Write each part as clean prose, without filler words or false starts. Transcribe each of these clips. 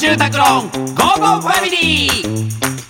住宅ローンゴーゴーファミリー。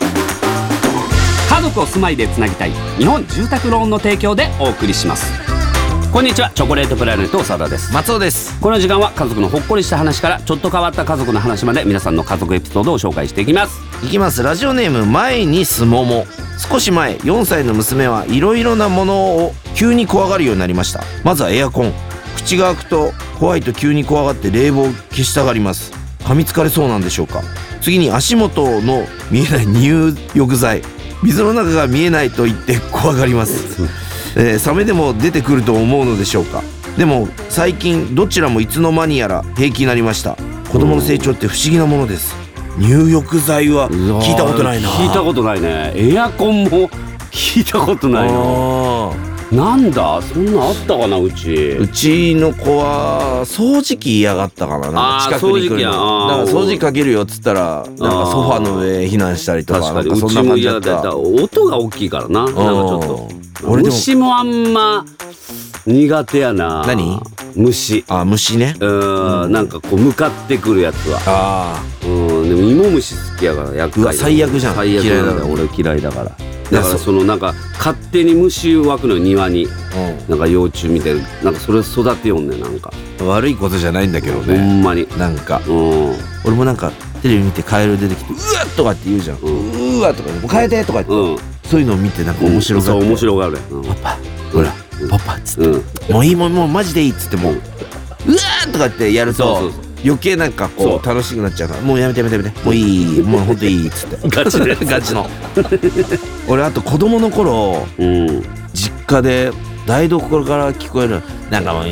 家族を住まいでつなぎたい日本住宅ローンの提供でお送りします。こんにちは、チョコレートプラネット長田です。 松尾です。 この時間は家族のほっこりした話からちょっと変わった家族の話まで皆さんの家族エピソードを紹介していきます。 ラジオネーム前にすもも。少し前4歳の娘はいろいろなものを急に怖がるようになりました。まずはエアコン。口が開くと怖いと急に怖がって冷房を消したがります。噛みつかれそうなんでしょうか。次に足元の見えない入浴剤。水の中が見えないと言って怖がりますサメでも出てくると思うのでしょうか。でも最近どちらもいつの間にやら平気になりました。子供の成長って不思議なものです。入浴剤は聞いたことないな。 聞いたことないね。エアコンも聞いたことないな。なんだ、そんなあったかな。うちの子は掃除機嫌がったかな。近くに来るのだから掃除機かけるよっつったらなんかソファの上避難したりとか。 確かになんかそんな感じだった。 うちも嫌だった。音が大きいからな。なんかちょっと虫もあんま苦手やな。 何？ 虫。 虫ね。 なんかこう向かってくるやつは。でも芋虫好きやから厄介。 最悪じゃん。 最悪なんだよ。俺嫌いだから。だからそのなんか勝手に虫湧くの庭になんか幼虫みたいな、なんかそれ育てよんね。なんか悪いことじゃないんだけどね。 ほんまになんか俺もなんかテレビ見てカエル出てきてうわっとかって言うじゃん。うわとか変えてとか言って、そういうのを見てなんか面白がって、 面白がる。 パパほらパパっつってもういいもうマジでいいっつってもうわーとかってやると余計なんかこう楽しくなっちゃうから、もうやめてもういい、もうほんといいっつってガチでガチの俺あと子供の頃実家で台所から聞こえるなんかもう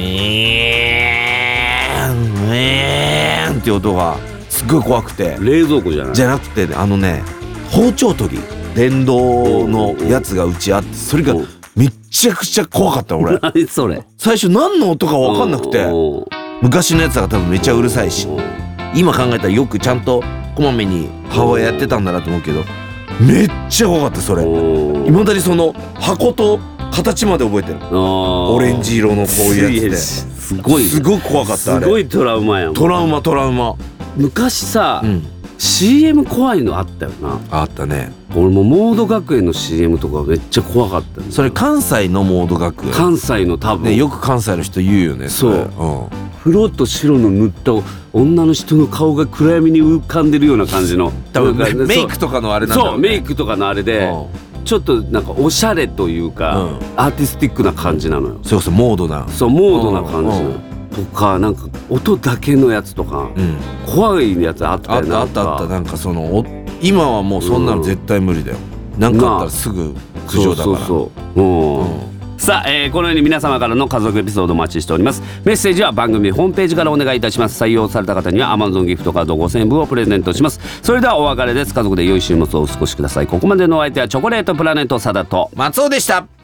って音がすっごい怖くて。 冷蔵庫じゃない？ じゃなくて包丁研ぎ電動のやつがうちあって、それがめっちゃくちゃ怖かった俺。 何それ？ 最初何の音か分かんなくて、昔のやつが多分めっちゃうるさいし、今考えたらよくちゃんとこまめに母親やってたんだなと思うけど、めっちゃ怖かったそれ。未だにその箱と形まで覚えてる。オレンジ色のこういうやつですごく怖かった。あれすごいトラウマやん。 トラウマ。 昔さ、CM 怖いのあったよな。 あったね。 俺もモード学園の CM とかめっちゃ怖かった。 それ関西のモード学園。 関西の多分、 ね、よく関西の人言うよね。 そう、黒と白の塗った女の人の顔が暗闇に浮かんでるような感じの多分メイクとかのあれなんだろうね。 そうメイクとかのあれでちょっとなんかおしゃれというか、アーティスティックな感じなのよ。 そうモードな。 そうモードな感じなのとか、なんか音だけのやつとか、怖いやつあったよね。 あったなんかその今はもうそんなの絶対無理だよ。なんかあったらすぐ苦情だから。さあ、このように皆様からの家族エピソードお待ちしております。メッセージは番組ホームページからお願いいたします。採用された方には Amazon ギフトカード5000円分をプレゼントします。それではお別れです。家族で良い週末をお過ごしください。ここまでのお相手はチョコレートプラネット長田と松尾でした。